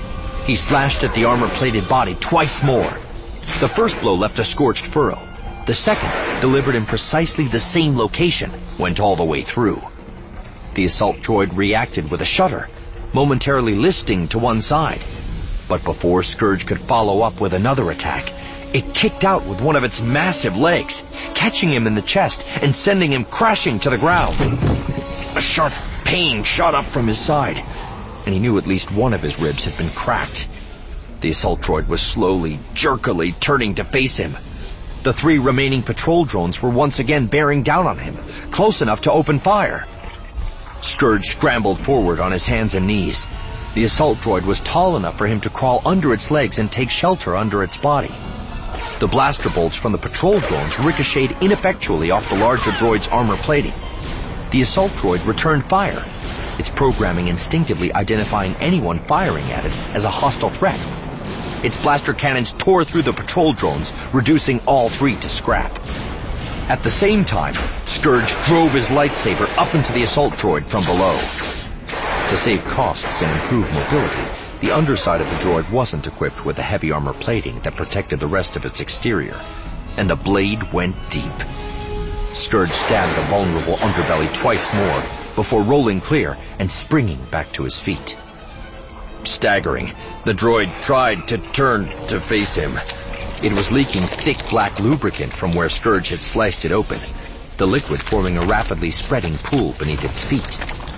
He slashed at the armor-plated body twice more. The first blow left a scorched furrow. The second, delivered in precisely the same location, went all the way through. The assault droid reacted with a shudder, momentarily listing to one side. But before Scourge could follow up with another attack, it kicked out with one of its massive legs, catching him in the chest and sending him crashing to the ground. A sharp pain shot up from his side, and he knew at least one of his ribs had been cracked. The assault droid was slowly, jerkily turning to face him. The three remaining patrol drones were once again bearing down on him, close enough to open fire. Scourge scrambled forward on his hands and knees. The assault droid was tall enough for him to crawl under its legs and take shelter under its body. The blaster bolts from the patrol drones ricocheted ineffectually off the larger droid's armor plating. The assault droid returned fire, its programming instinctively identifying anyone firing at it as a hostile threat. Its blaster cannons tore through the patrol drones, reducing all three to scrap. At the same time, Scourge drove his lightsaber up into the assault droid from below. To save costs and improve mobility, the underside of the droid wasn't equipped with the heavy armor plating that protected the rest of its exterior, and the blade went deep. Scourge stabbed the vulnerable underbelly twice more before rolling clear and springing back to his feet. Staggering, the droid tried to turn to face him. It was leaking thick black lubricant from where Scourge had sliced it open, the liquid forming a rapidly spreading pool beneath its feet.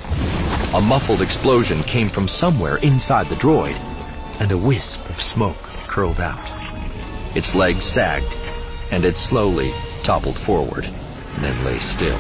A muffled explosion came from somewhere inside the droid, and a wisp of smoke curled out. Its legs sagged, and it slowly toppled forward, then lay still.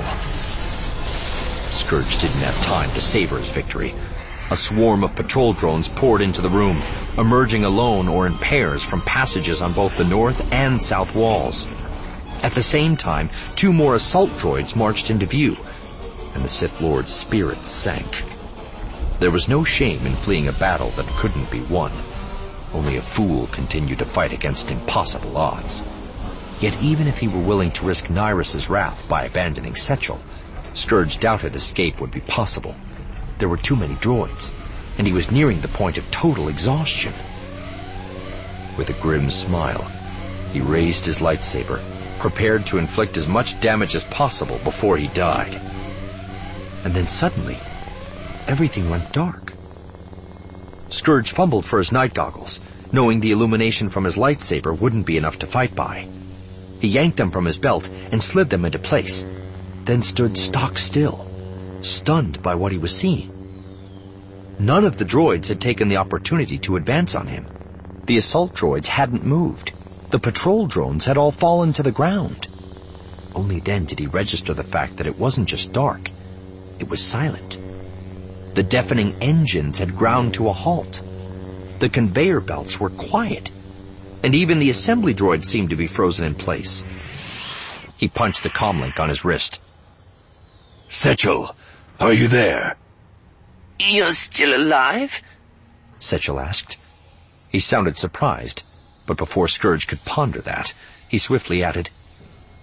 Scourge didn't have time to savor his victory. A swarm of patrol drones poured into the room, emerging alone or in pairs from passages on both the north and south walls. At the same time, two more assault droids marched into view, and the Sith Lord's spirits sank. There was no shame in fleeing a battle that couldn't be won. Only a fool continued to fight against impossible odds. Yet even if he were willing to risk Nyrus's wrath by abandoning Setchel, Scourge doubted escape would be possible. There were too many droids, and he was nearing the point of total exhaustion. With a grim smile, he raised his lightsaber, prepared to inflict as much damage as possible before he died. And then suddenly, everything went dark. Scourge fumbled for his night goggles, knowing the illumination from his lightsaber wouldn't be enough to fight by. He yanked them from his belt and slid them into place, then stood stock still, stunned by what he was seeing. None of the droids had taken the opportunity to advance on him. The assault droids hadn't moved. The patrol drones had all fallen to the ground. Only then did he register the fact that it wasn't just dark. It was silent. The deafening engines had ground to a halt. The conveyor belts were quiet, and even the assembly droid seemed to be frozen in place. He punched the comlink on his wrist. Setchel, are you there? You're still alive? Setchel asked. He sounded surprised, but before Scourge could ponder that, he swiftly added,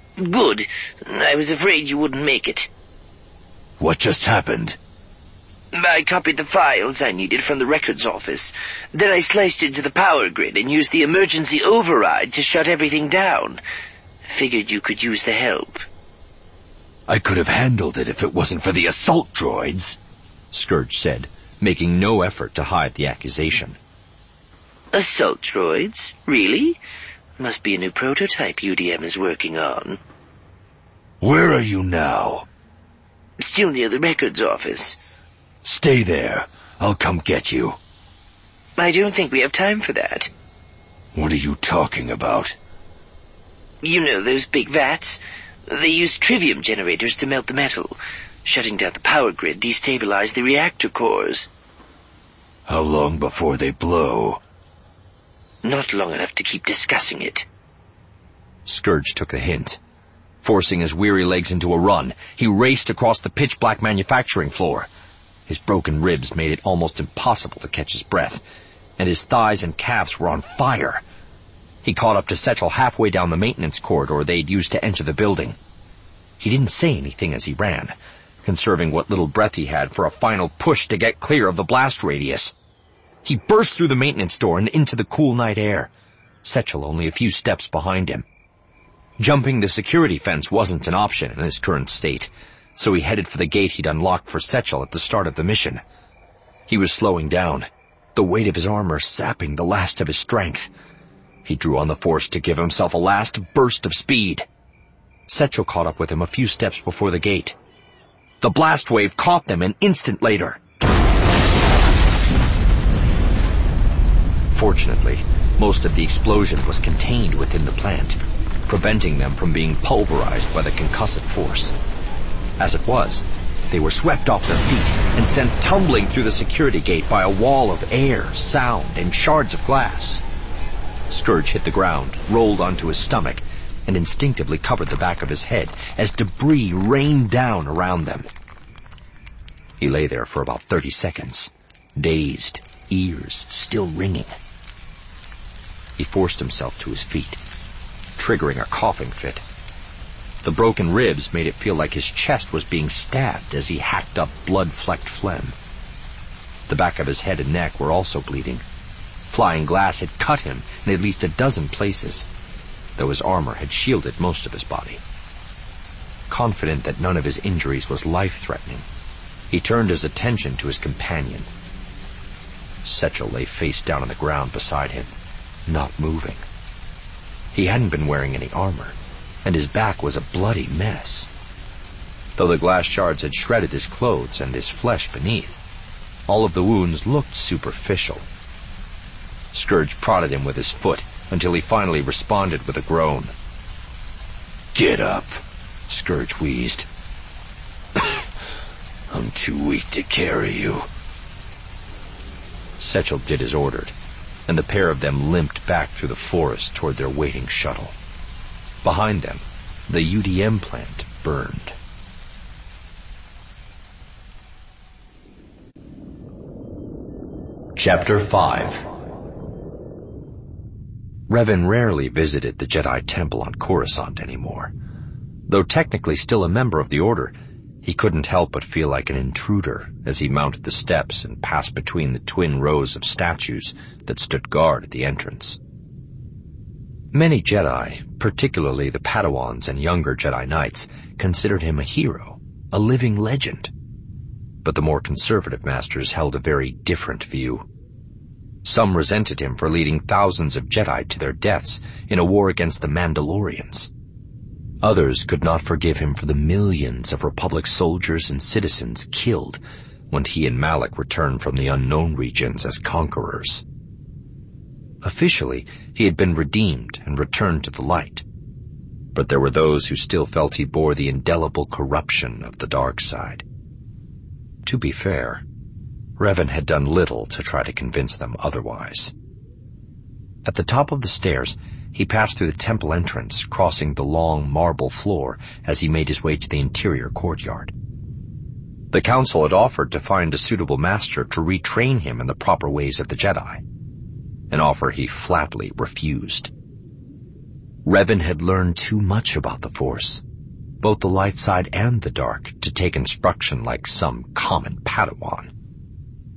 Good. I was afraid you wouldn't make it. What just happened? I copied the files I needed from the records office. Then I sliced into the power grid and used the emergency override to shut everything down. Figured you could use the help. I could have handled it if it wasn't for the assault droids, Scourge said, making no effort to hide the accusation. Assault droids? Really? Must be a new prototype U D M is working on. Where are you now? Still near the records office. Stay there. I'll come get you. I don't think we have time for that. What are you talking about? You know those big vats? They use trivium generators to melt the metal. Shutting down the power grid destabilized the reactor cores. How long before they blow? Not long enough to keep discussing it. Scourge took the hint. Forcing his weary legs into a run, he raced across the pitch-black manufacturing floor. His broken ribs made it almost impossible to catch his breath, and his thighs and calves were on fire. He caught up to Setchel halfway down the maintenance corridor they'd used to enter the building. He didn't say anything as he ran, conserving what little breath he had for a final push to get clear of the blast radius. He burst through the maintenance door and into the cool night air, Setchel only a few steps behind him. Jumping the security fence wasn't an option in his current state, so he headed for the gate he'd unlocked for Setchel at the start of the mission. He was slowing down, the weight of his armor sapping the last of his strength. He drew on the force to give himself a last burst of speed. Setchel caught up with him a few steps before the gate. The blast wave caught them an instant later. Fortunately, most of the explosion was contained within the plant, preventing them from being pulverized by the concussive force. As it was, they were swept off their feet and sent tumbling through the security gate by a wall of air, sound, and shards of glass. Scourge hit the ground, rolled onto his stomach, and instinctively covered the back of his head as debris rained down around them. He lay there for about thirty seconds, dazed, ears still ringing. He forced himself to his feet, triggering a coughing fit. The broken ribs made it feel like his chest was being stabbed as he hacked up blood-flecked phlegm. The back of his head and neck were also bleeding. Flying glass had cut him in at least a dozen places, though his armor had shielded most of his body. Confident that none of his injuries was life-threatening, he turned his attention to his companion. Setchel lay face down on the ground beside him, not moving. He hadn't been wearing any armor, and his back was a bloody mess. Though the glass shards had shredded his clothes and his flesh beneath, all of the wounds looked superficial. Scourge prodded him with his foot until he finally responded with a groan. Get up, Scourge wheezed. I'm too weak to carry you. Setchel did as ordered, and the pair of them limped back through the forest toward their waiting shuttle. Behind them, the U D M plant burned. Chapter five. Revan rarely visited the Jedi Temple on Coruscant anymore. Though technically still a member of the Order, he couldn't help but feel like an intruder as he mounted the steps and passed between the twin rows of statues that stood guard at the entrance. Many Jedi, particularly the Padawans and younger Jedi Knights, considered him a hero, a living legend. But the more conservative masters held a very different view. Some resented him for leading thousands of Jedi to their deaths in a war against the Mandalorians. Others could not forgive him for the millions of Republic soldiers and citizens killed when he and Malak returned from the unknown regions as conquerors. Officially, he had been redeemed and returned to the light, but there were those who still felt he bore the indelible corruption of the dark side. To be fair, Revan had done little to try to convince them otherwise. At the top of the stairs, he passed through the temple entrance, crossing the long marble floor as he made his way to the interior courtyard. The council had offered to find a suitable master to retrain him in the proper ways of the Jedi, an offer he flatly refused. Revan had learned too much about the Force, both the light side and the dark, to take instruction like some common Padawan.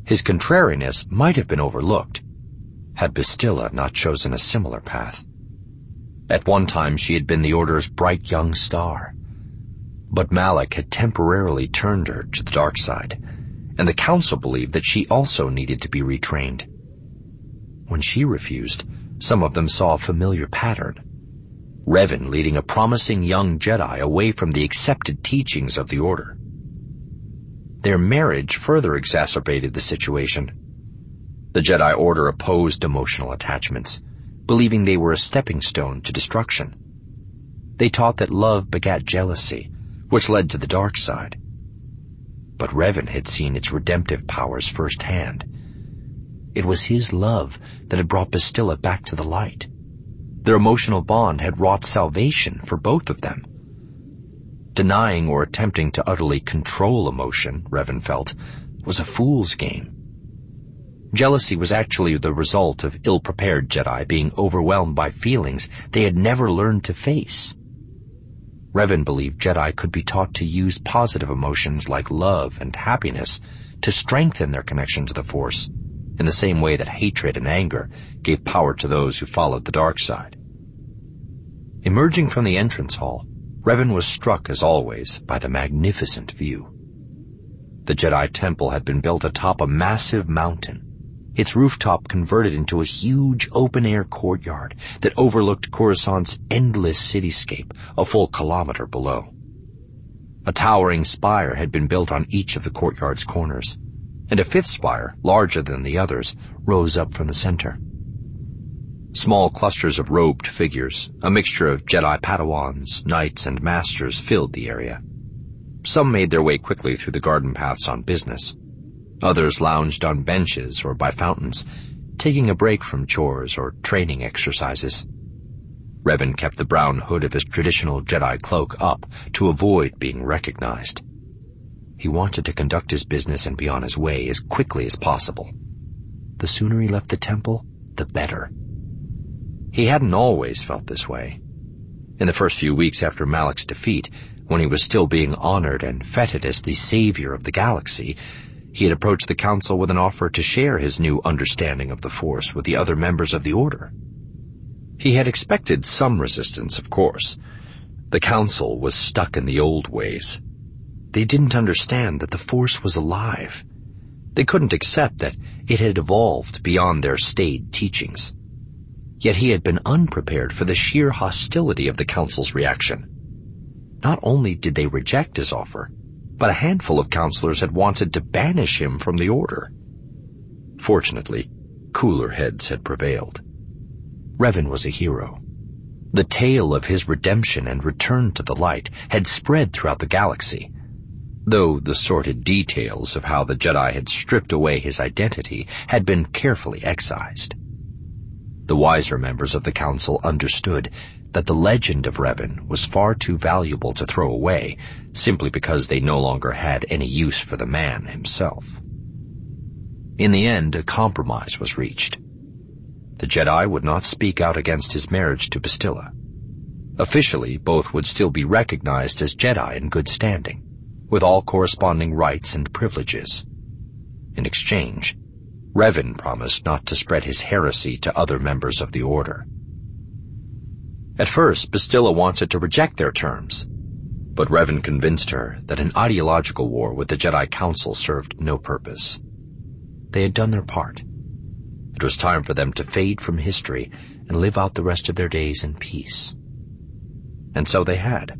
His contrariness might have been overlooked had Bastila not chosen a similar path. At one time she had been the Order's bright young star, but Malak had temporarily turned her to the dark side, and the Council believed that she also needed to be retrained. When she refused, some of them saw a familiar pattern. Revan leading a promising young Jedi away from the accepted teachings of the Order. Their marriage further exacerbated the situation. The Jedi Order opposed emotional attachments, believing they were a stepping stone to destruction. They taught that love begat jealousy, which led to the dark side. But Revan had seen its redemptive powers firsthand. It was his love that had brought Bastila back to the light. Their emotional bond had wrought salvation for both of them. Denying or attempting to utterly control emotion, Revan felt, was a fool's game. Jealousy was actually the result of ill-prepared Jedi being overwhelmed by feelings they had never learned to face. Revan believed Jedi could be taught to use positive emotions like love and happiness to strengthen their connection to the Force, in the same way that hatred and anger gave power to those who followed the dark side. Emerging from the entrance hall, Revan was struck, as always, by the magnificent view. The Jedi Temple had been built atop a massive mountain, its rooftop converted into a huge open-air courtyard that overlooked Coruscant's endless cityscape a full kilometer below. A towering spire had been built on each of the courtyard's corners, and a fifth spire, larger than the others, rose up from the center. Small clusters of robed figures, a mixture of Jedi Padawans, knights, and masters, filled the area. Some made their way quickly through the garden paths on business. Others lounged on benches or by fountains, taking a break from chores or training exercises. Revan kept the brown hood of his traditional Jedi cloak up to avoid being recognized. He wanted to conduct his business and be on his way as quickly as possible. The sooner he left the temple, the better. He hadn't always felt this way. In the first few weeks after Malak's defeat, when he was still being honored and feted as the savior of the galaxy, he had approached the Council with an offer to share his new understanding of the Force with the other members of the Order. He had expected some resistance, of course. The Council was stuck in the old ways. They didn't understand that the Force was alive. They couldn't accept that it had evolved beyond their staid teachings. Yet he had been unprepared for the sheer hostility of the Council's reaction. Not only did they reject his offer, but a handful of counselors had wanted to banish him from the Order. Fortunately, cooler heads had prevailed. Revan was a hero. The tale of his redemption and return to the light had spread throughout the galaxy, though the sordid details of how the Jedi had stripped away his identity had been carefully excised. The wiser members of the Council understood that the legend of Revan was far too valuable to throw away simply because they no longer had any use for the man himself. In the end, a compromise was reached. The Jedi would not speak out against his marriage to Bastila. Officially, both would still be recognized as Jedi in good standing, with all corresponding rights and privileges. In exchange, Revan promised not to spread his heresy to other members of the Order. At first, Bastila wanted to reject their terms, but Revan convinced her that an ideological war with the Jedi Council served no purpose. They had done their part. It was time for them to fade from history and live out the rest of their days in peace. And so they had.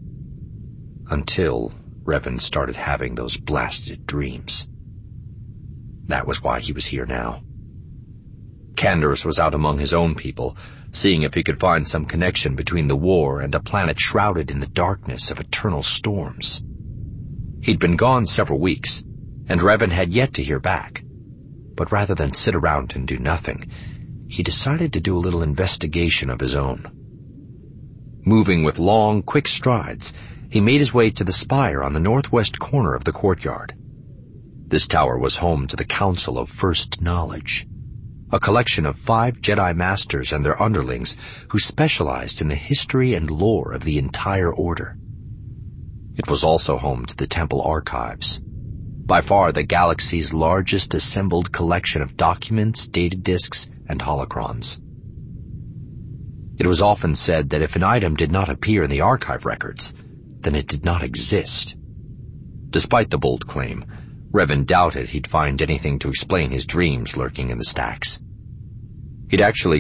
Until Revan started having those blasted dreams. That was why he was here now. Canderous was out among his own people, seeing if he could find some connection between the war and a planet shrouded in the darkness of eternal storms. He'd been gone several weeks, and Revan had yet to hear back. But rather than sit around and do nothing, he decided to do a little investigation of his own. Moving with long, quick strides, he made his way to the spire on the northwest corner of the courtyard. This tower was home to the Council of First Knowledge, a collection of five Jedi Masters and their underlings who specialized in the history and lore of the entire Order. It was also home to the Temple Archives. by far the galaxy's largest assembled collection of documents, data disks, and holocrons. It was often said that if an item did not appear in the archive records, then it did not exist. Despite the bold claim, Revan doubted he'd find anything to explain his dreams lurking in the stacks. He'd actually